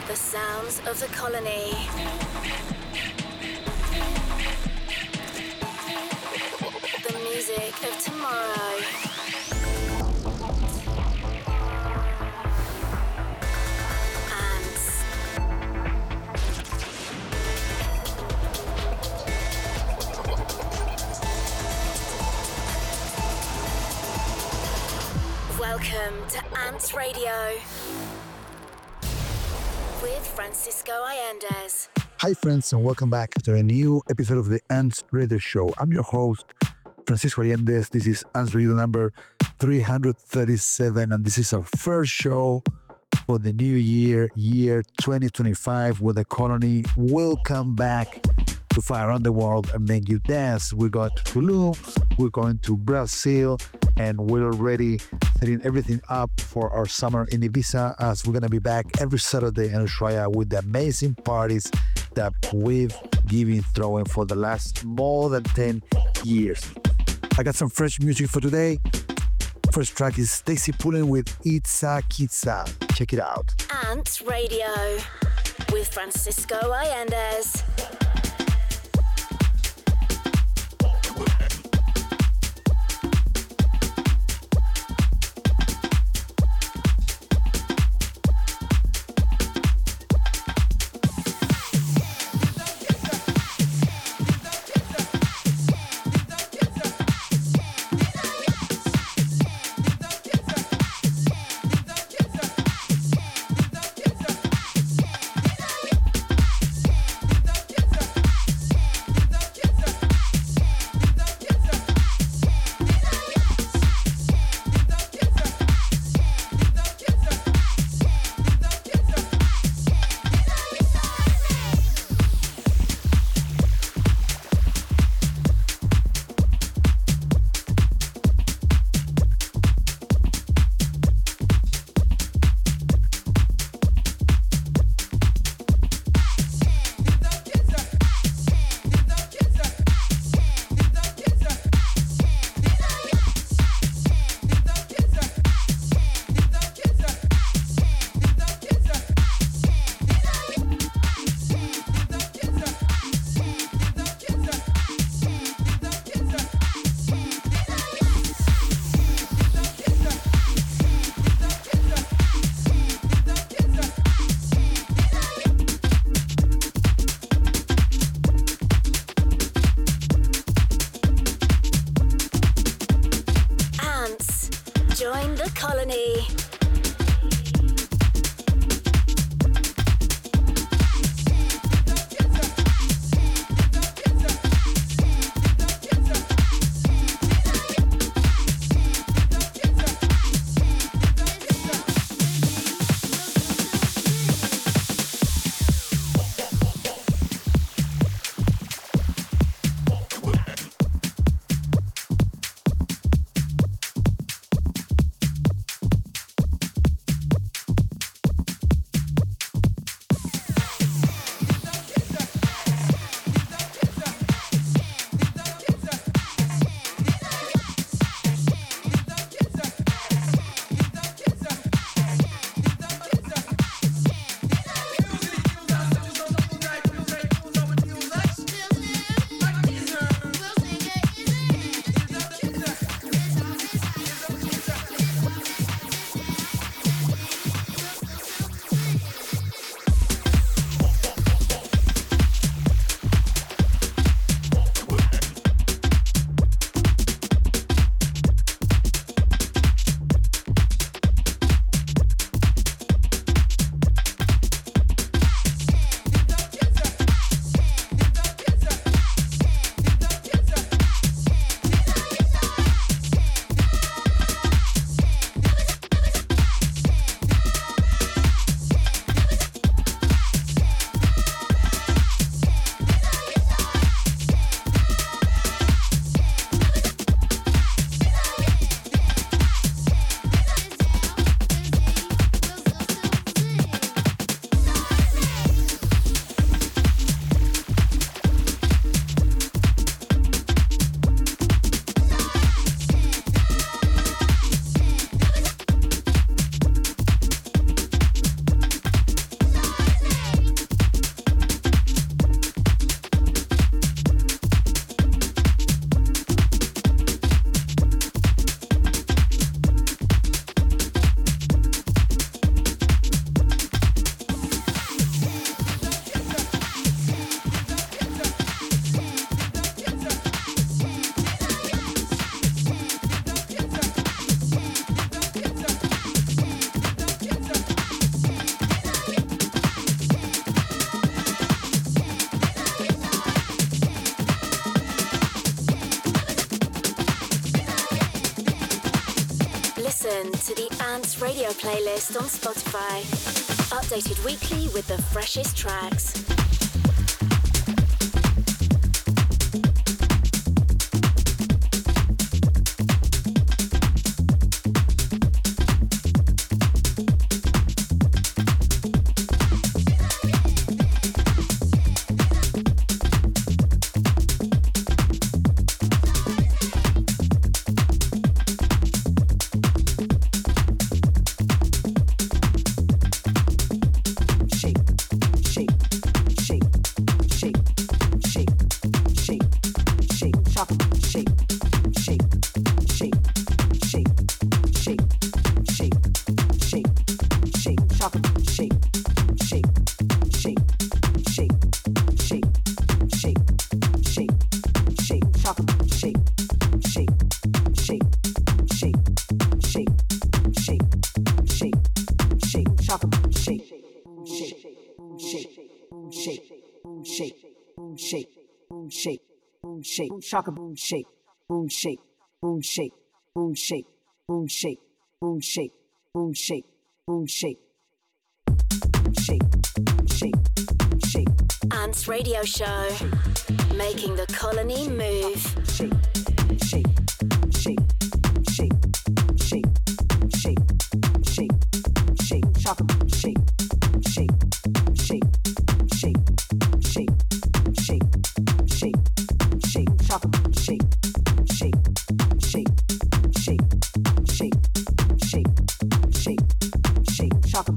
The sounds of the colony. The music of tomorrow. Ants. Welcome to Ants Radio with Francisco Allendes. Hi friends, and welcome back to a new episode of the Ants Radio Show. I'm your host, Francisco Allendes. This is Ants Radio number 337, and this is our first show for the new year 2025, where the colony will come back to fly around the world and make you dance. We got Tulum, we're going to Brazil, and we're already setting everything up for our summer in Ibiza, as we're going to be back every Saturday in Ushuaia with the amazing parties that we've been throwing for the last more than 10 years. I got some fresh music for today. First track is Stacy Pullen with Itza Kitza. Check it out. Ants Radio with Francisco Allendes. to the Ants Radio playlist on Spotify. Updated weekly with the freshest tracks. Shaka boom shake, boom shake, boom shake, boom shake, boom shake, boom shake, boom shake, boom shake, shake, shake, shake. Ants Radio Show, making the colony move. Shake, shake, shake, shake, shake, shake, shake, shake. Shaka boom shake, shake, shake, shake, shake, shake, shake. Shaka boom shake, shake, shake, shake, shake, shake, shake, shake, shaka.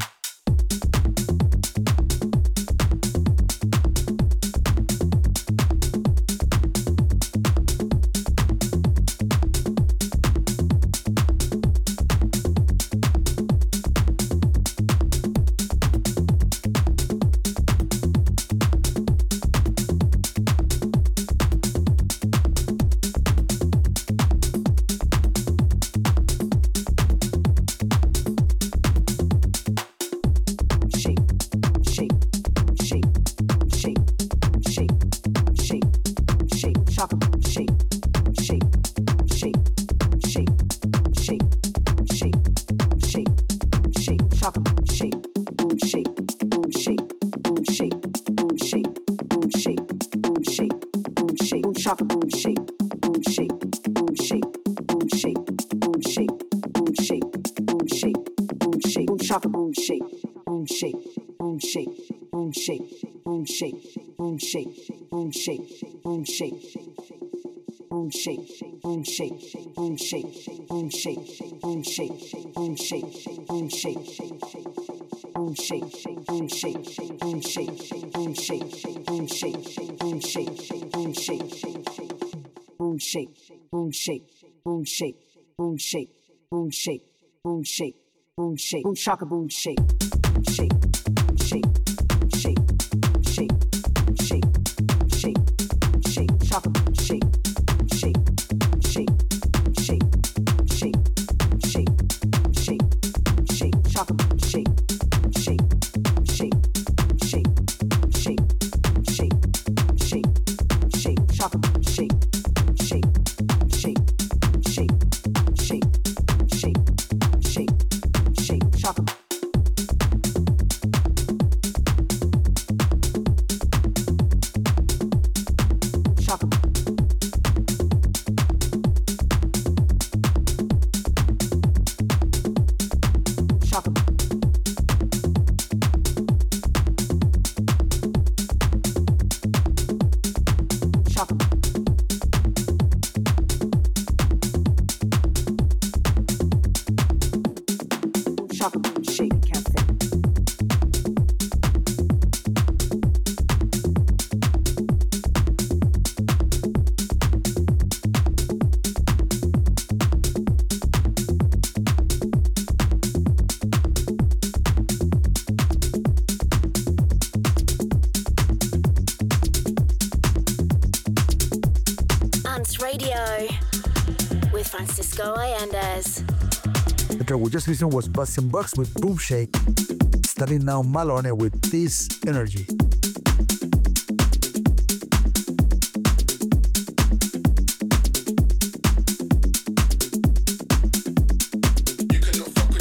Shaka boom shake, shake, shake, shake, shake, shake, shake, shake, shaka boom shake, shake, shake, shake, shake, shake, shake, shake, shaka boom shake, shake, shake, shake, shake, shake, shake, shake, shaka boom shake, shake, shake, shake, shake, shake, shake, shake, shaka. Radio with Francisco Allendez. The track we just listened was Bastian Bucks with Boom Shake. Starting now Malone with This Energy. You cannot fuck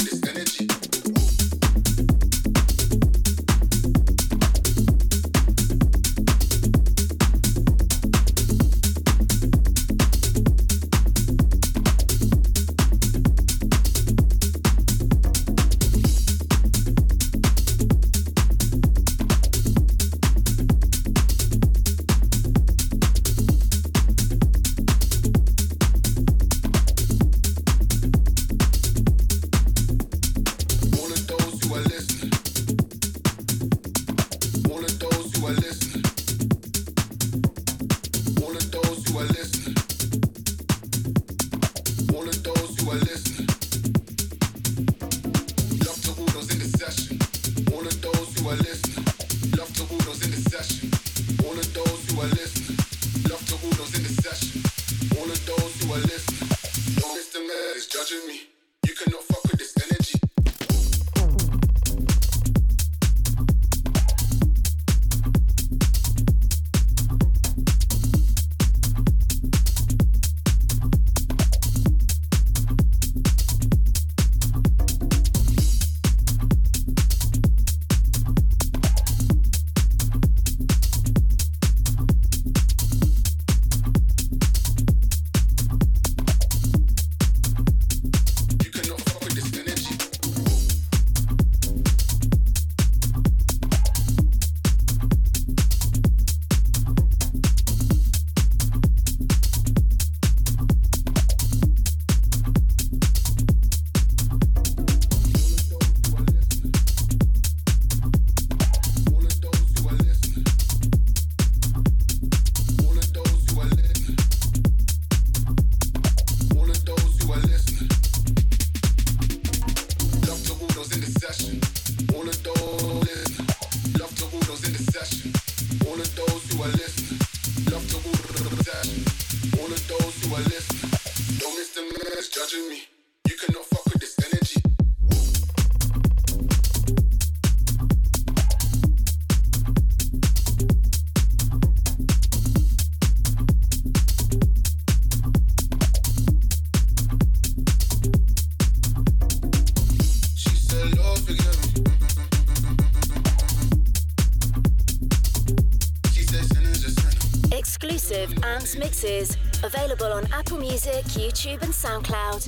Ants mixes, available on Apple Music, YouTube and SoundCloud.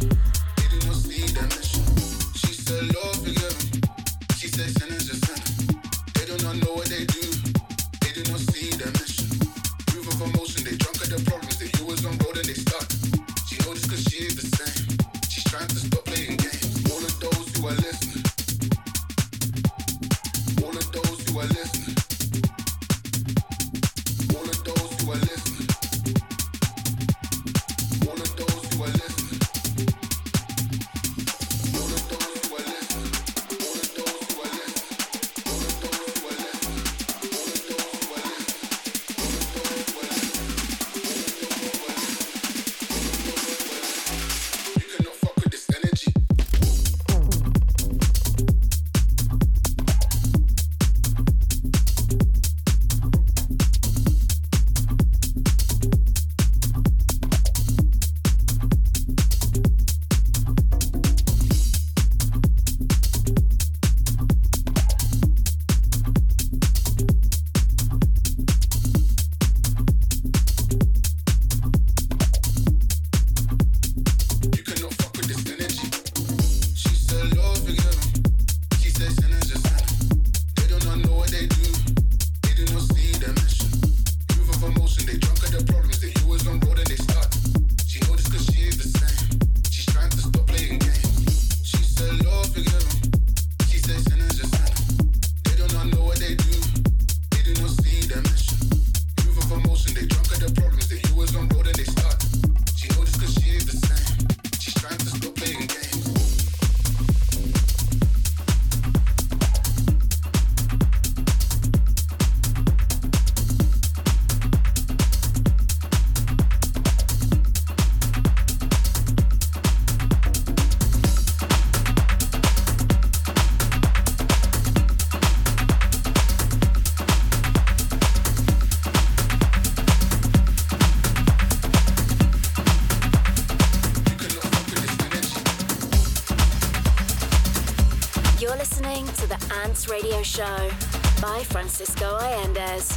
Radio Show by Francisco Allendez.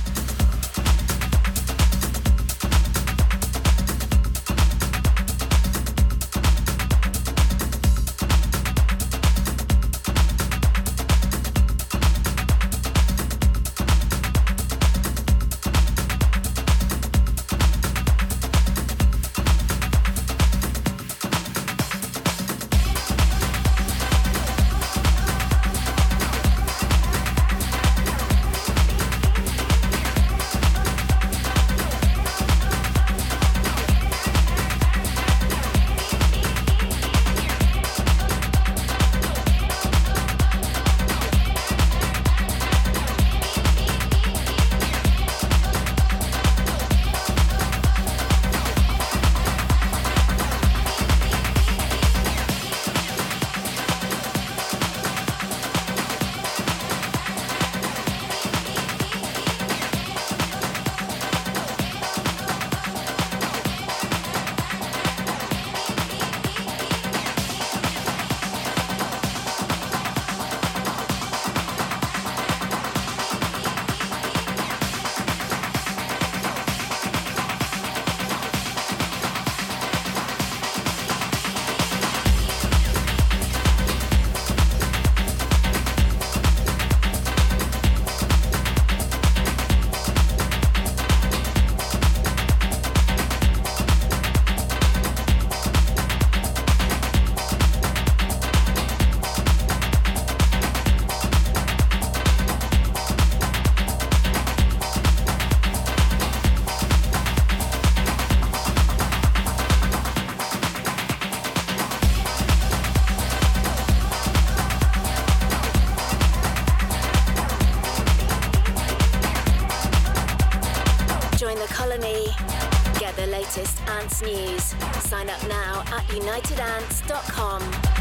latest Ants news. Sign up now at unitedants.com.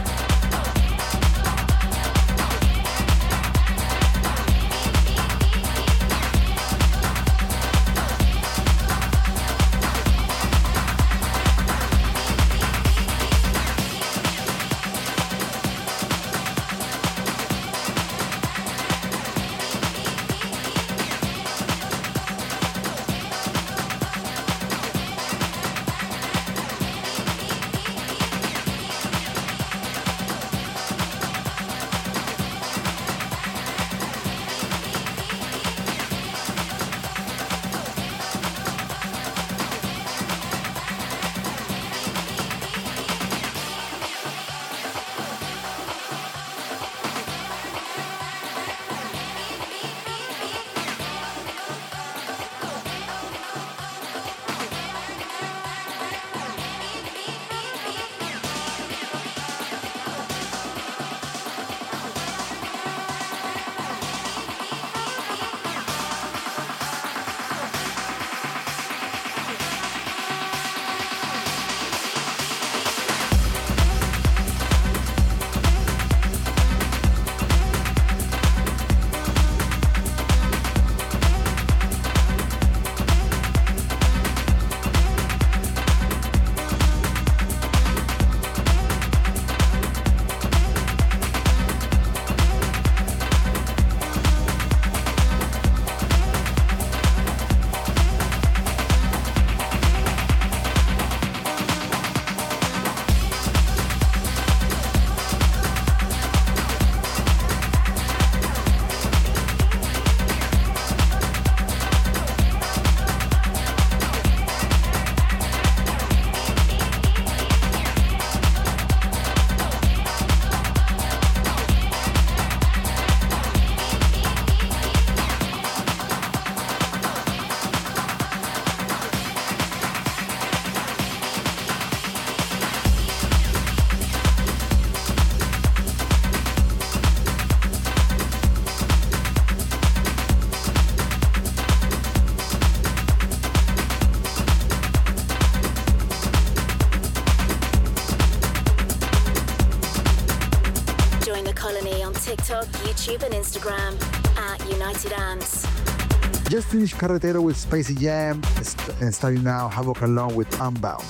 TikTok, YouTube and Instagram at United Ants. Just finished Carretero with Spacey Jam, and starting now Havoc along with Unbound.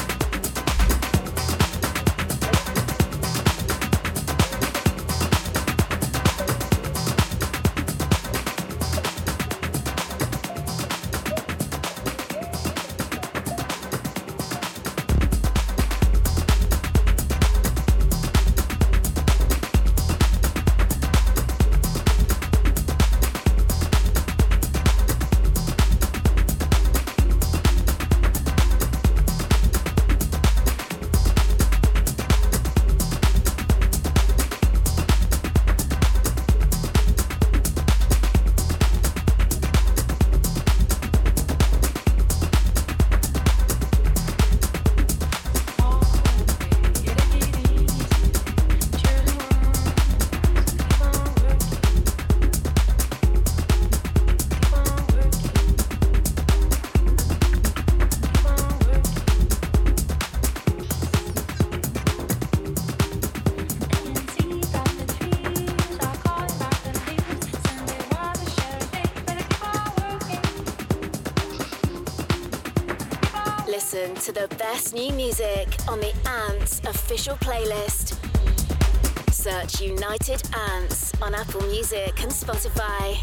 Listen to the best new music on the Ants official playlist. Search United Ants on Apple Music and Spotify.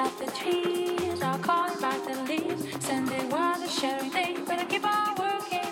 stop the trees, I'll call back the leaves. Send it while the shadow they better keep on working.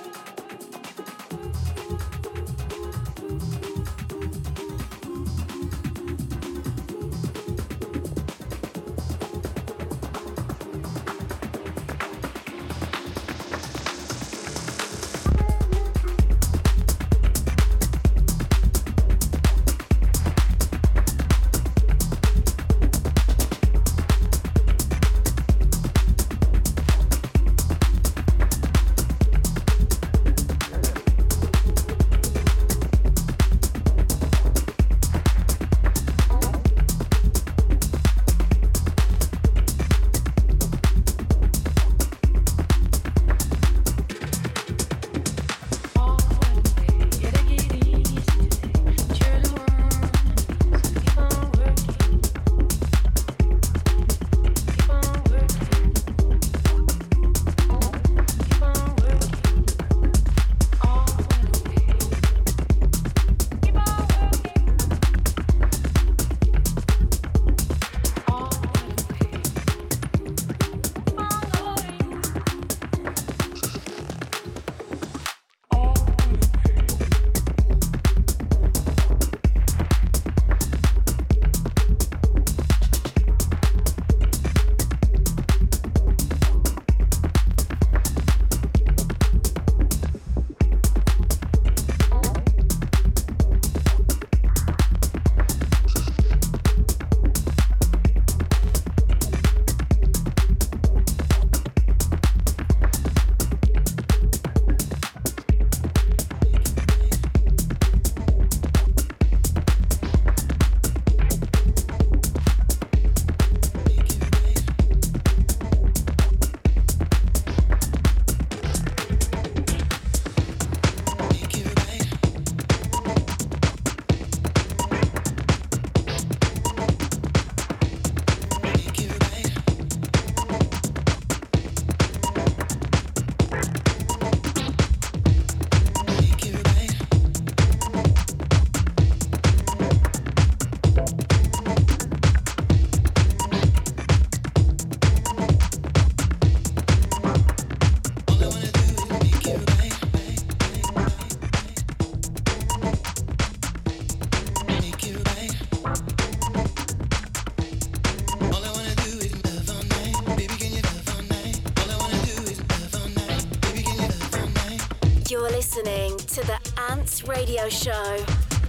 Listening to the Ants Radio Show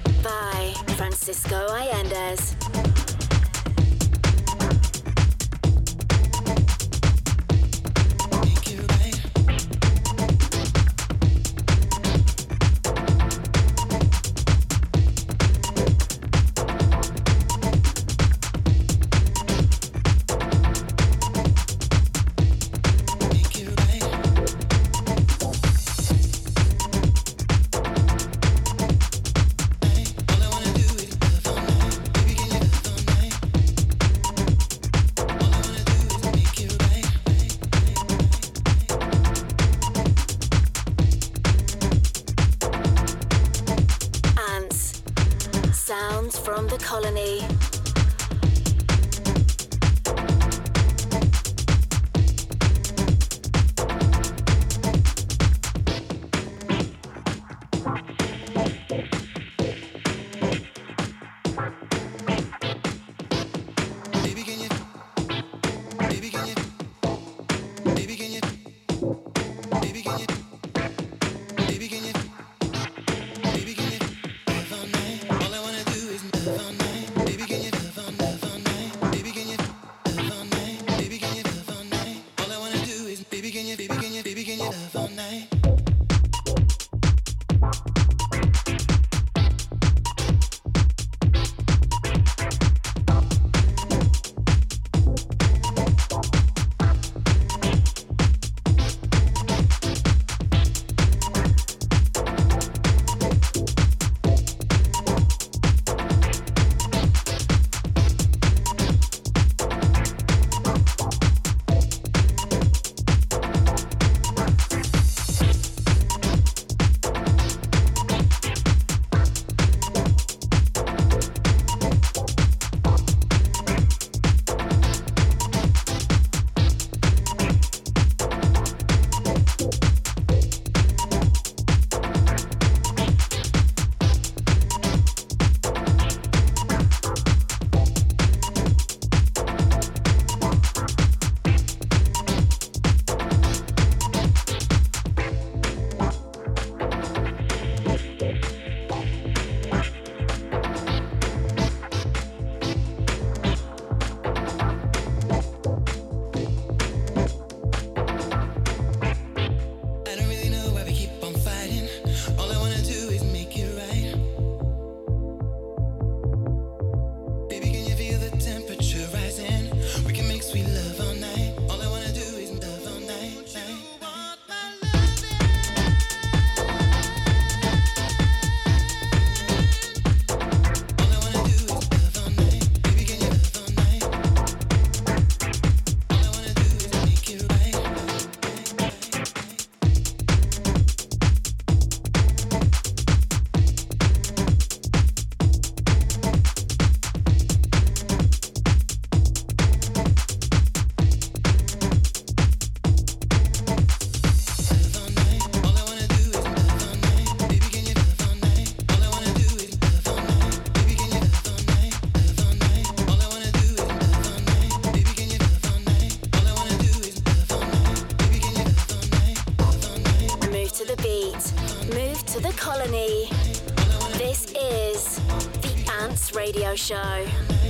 by Francisco Allendes. From the colony. Baby, can you Radio Show.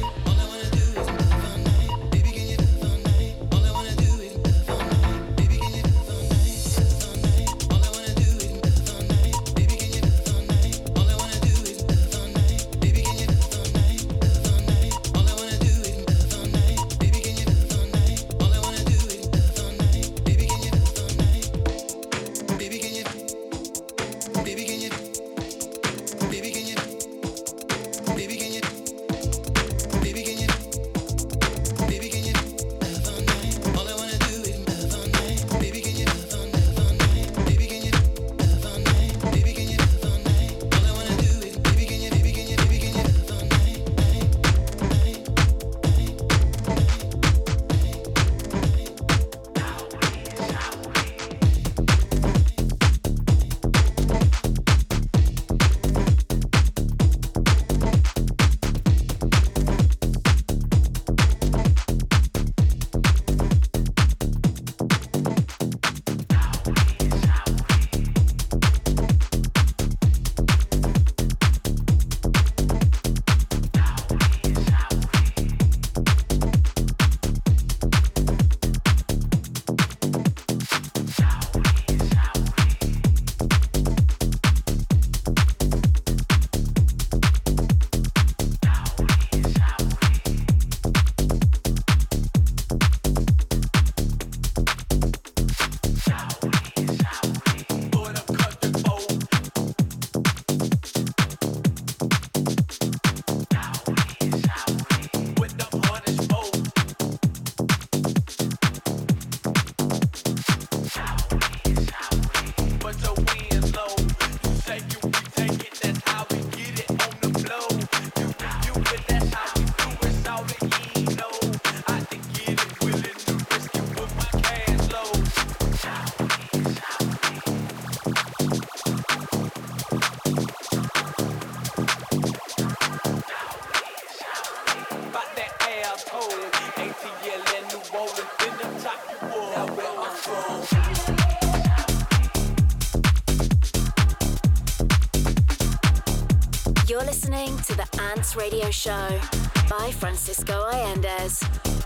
You're listening to the Ants Radio Show by Francisco Allendez.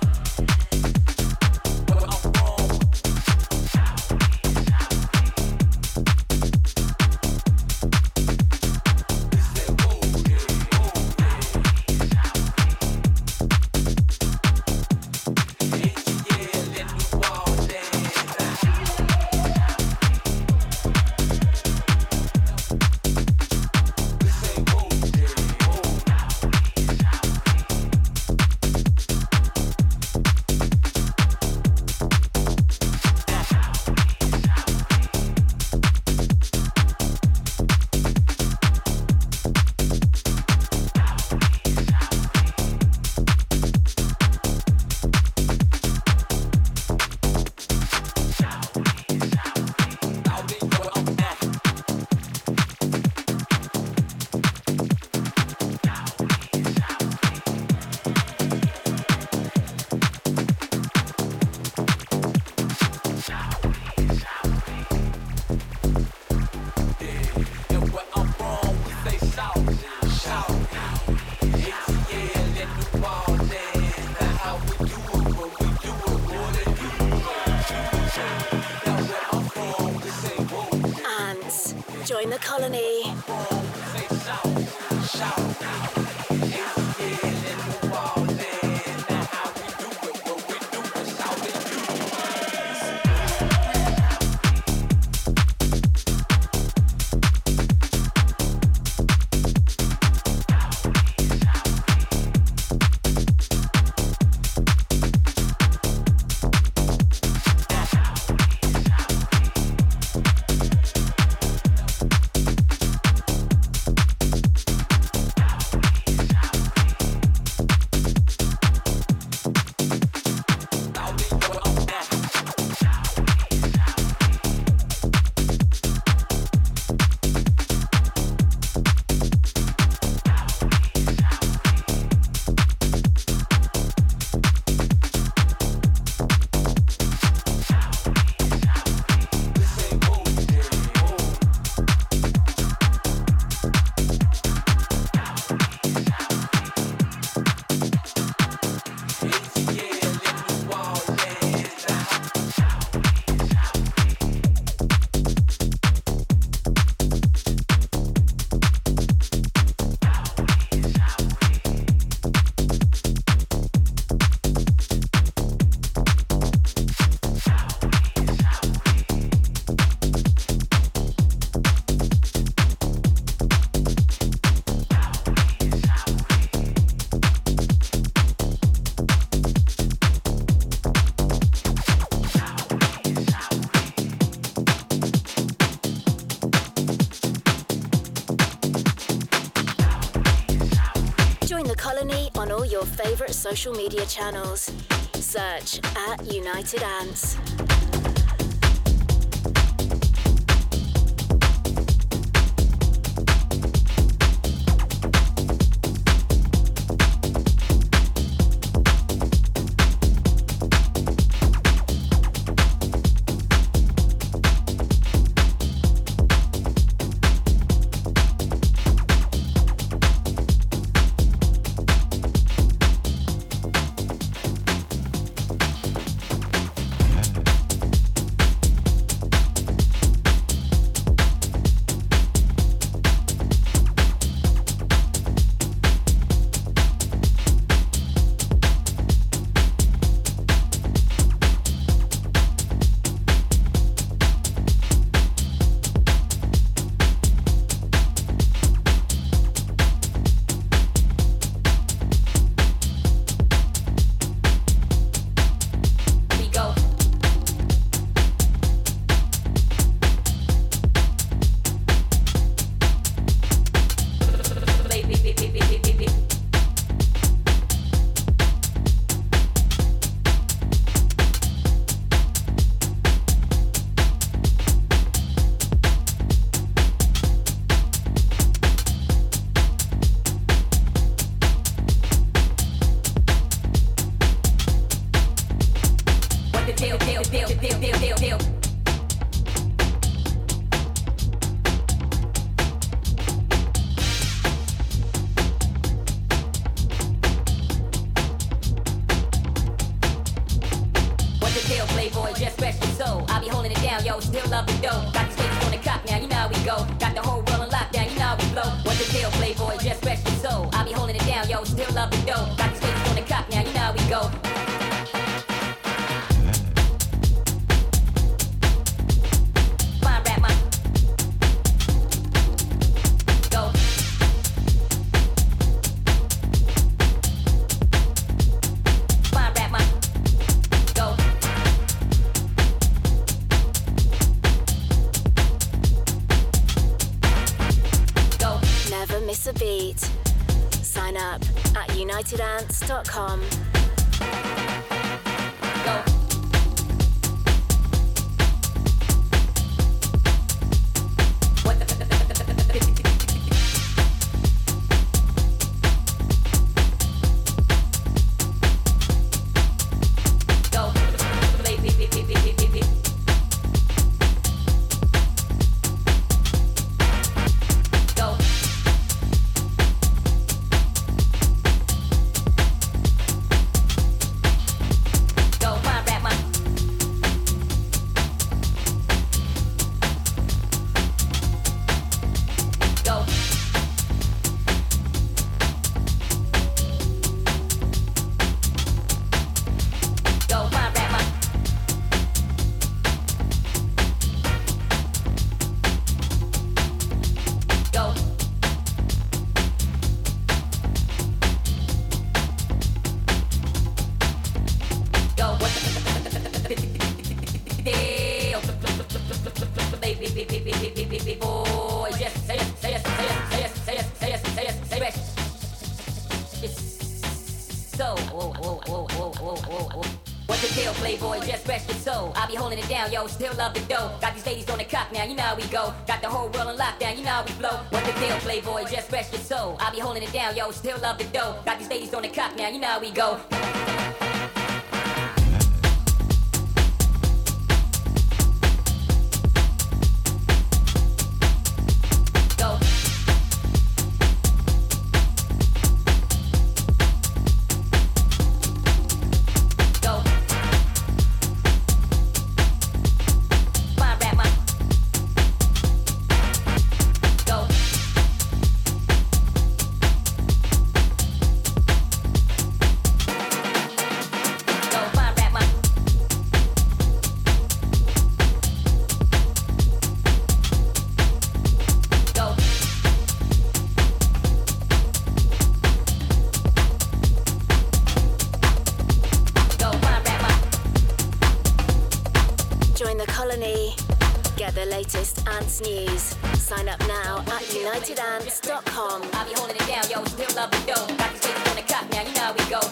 Join the colony. favorite social media channels. Search at United Ants. Miss a beat. Sign up at unitedants.com. Go. Still love the dough. Got these ladies on the cock now, you know how we go. Got the whole world on lockdown, you know how we flow. What the deal, playboy? Just rest your soul. I'll be holding it down, yo. Still love the dough. Got these ladies on the cock now, you know how we go. Join the colony Get the latest Ants news. Sign up now at unitedants.com. I be holding it down, yo, still love the dough. Got these ladies on the clock now, you know how we go.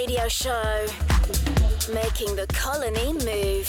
radio show, making the colony move.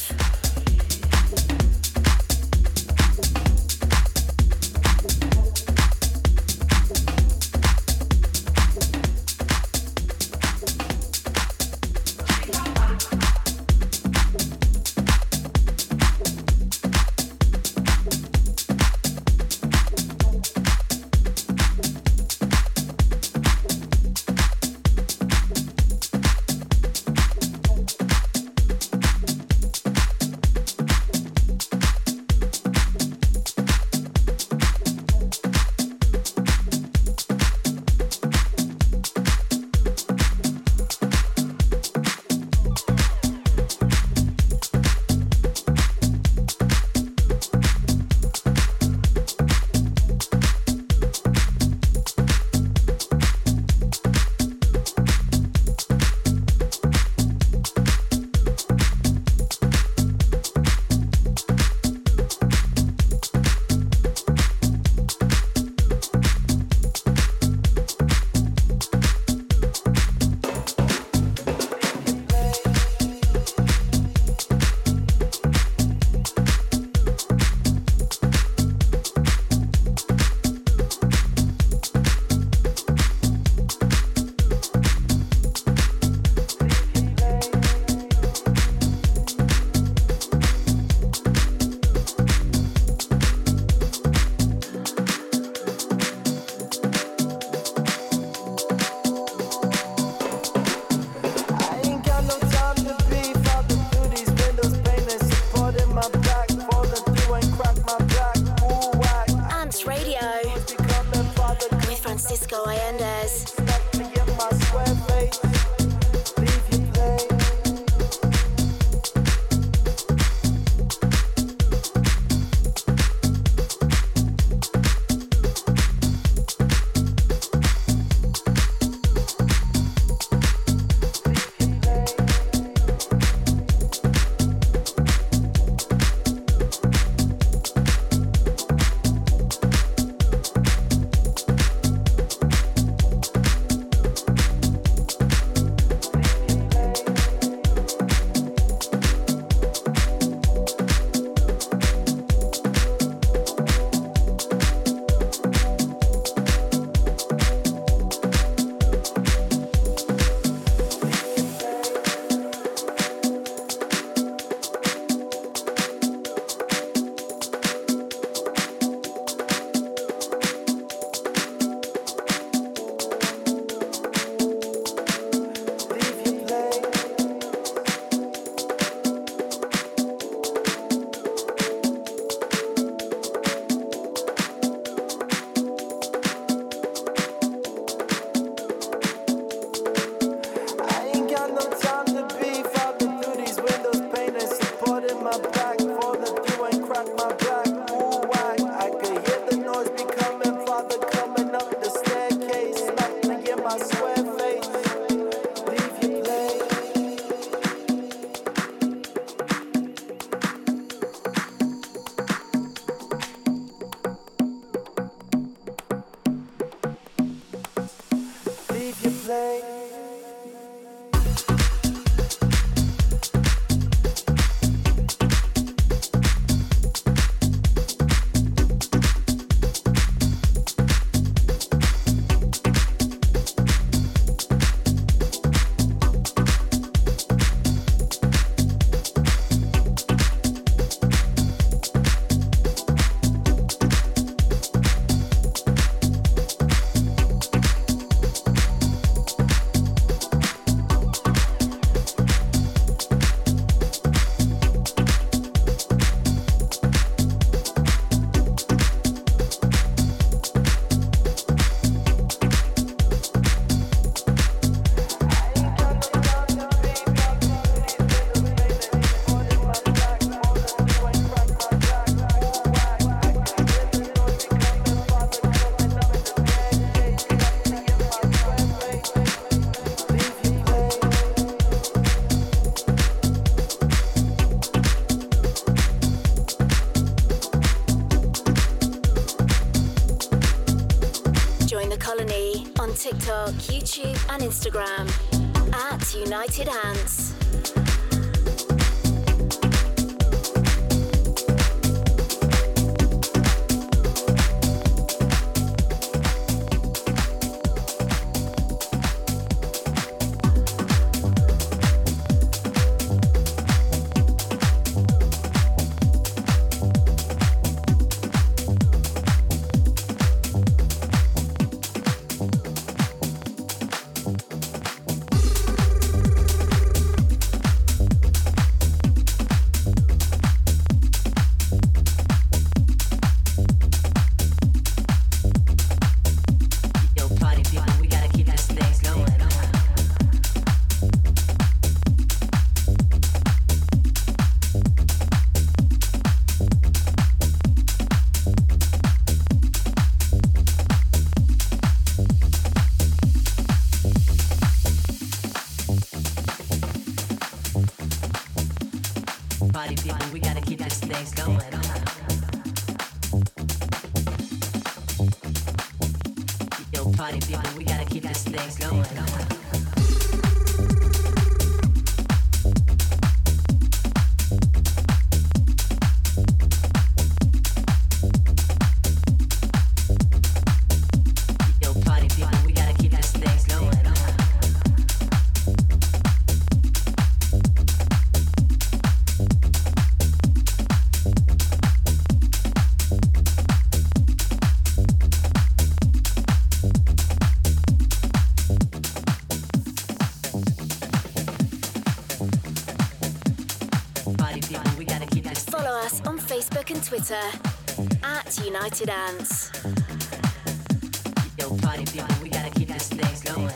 TikTok, YouTube, and Instagram. at United Ants. Twitter at United Ants. Yo, party people, we gotta keep this thing going.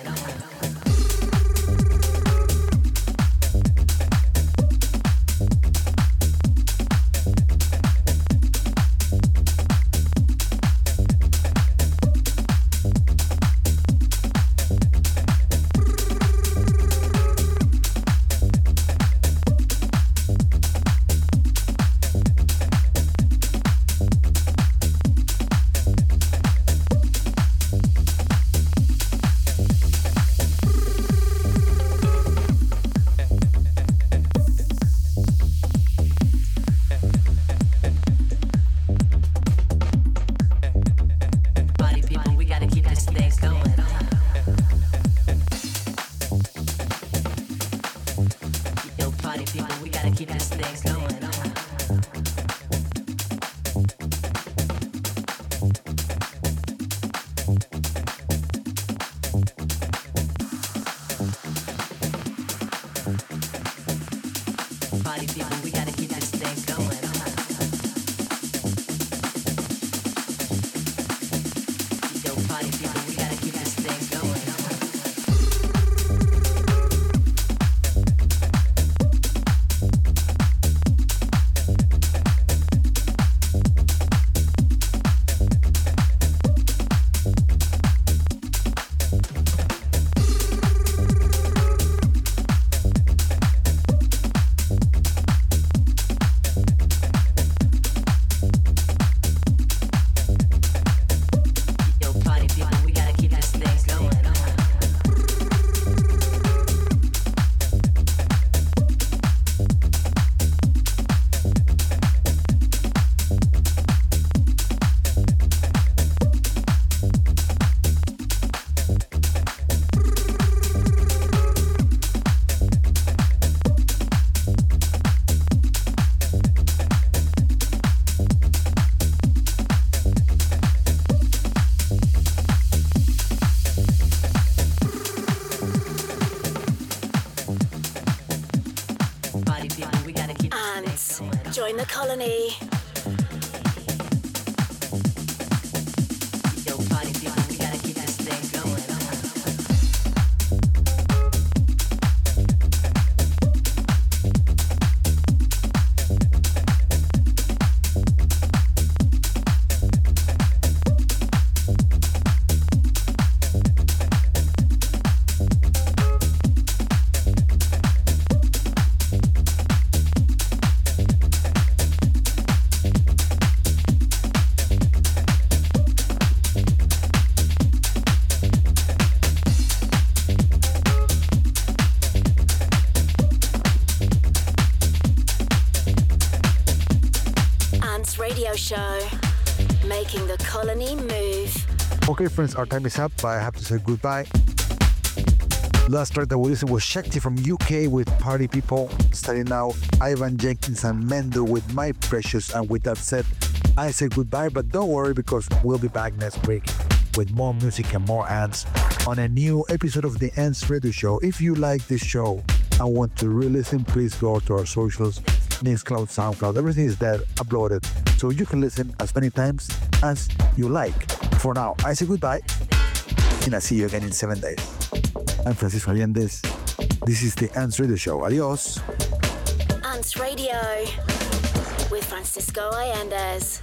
Join the colony. Radio Show, making the colony move. Okay, friends, our time is up, but I have to say goodbye. Last track that we listened was Shakti from UK with Party People. Starting now, Ivan Jenkins and Mendo with My Precious. And with that said, I say goodbye, but don't worry because we'll be back next week with more music and more ants on a new episode of the Ants Radio Show. If you like this show and want to re-listen, please go to our socials, Mixcloud, SoundCloud. Everything is there uploaded, so you can listen as many times as you like. For now, I say goodbye, and I'll see you again in 7 days. I'm Francisco Allendez. This is the Ants Radio Show. Adios. Ants Radio with Francisco Allendez.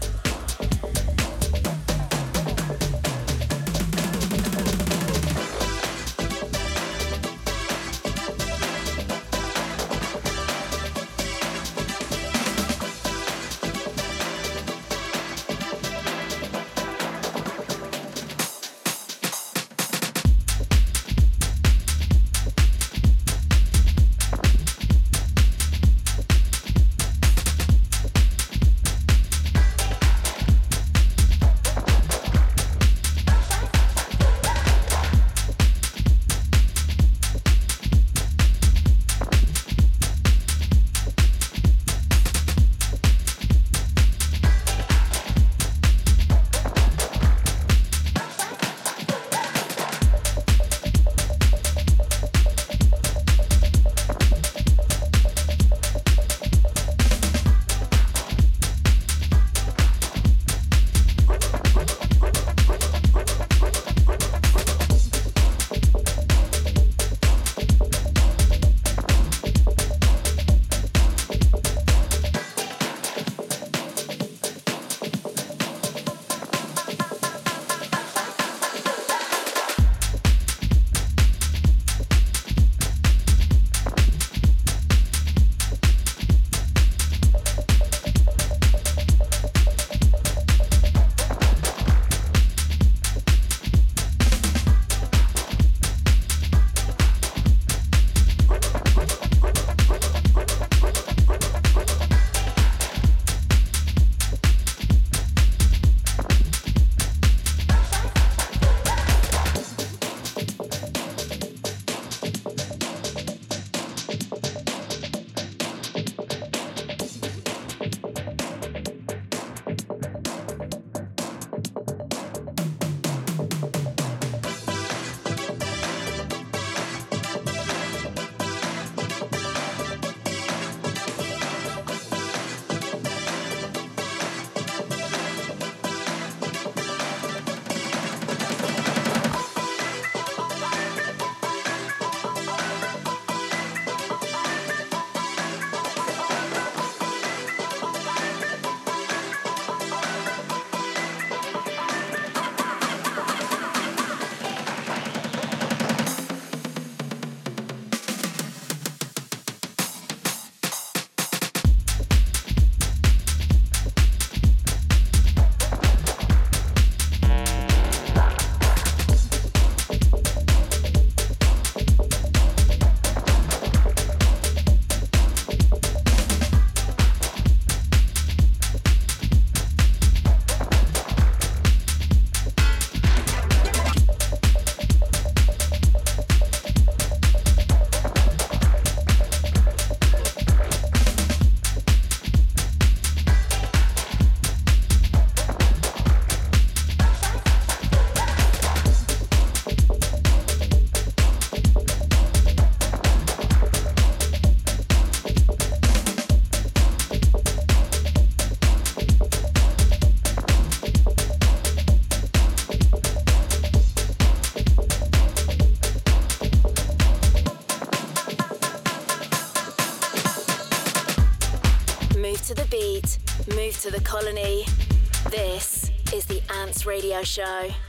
Move to the colony. This is the Ants Radio Show.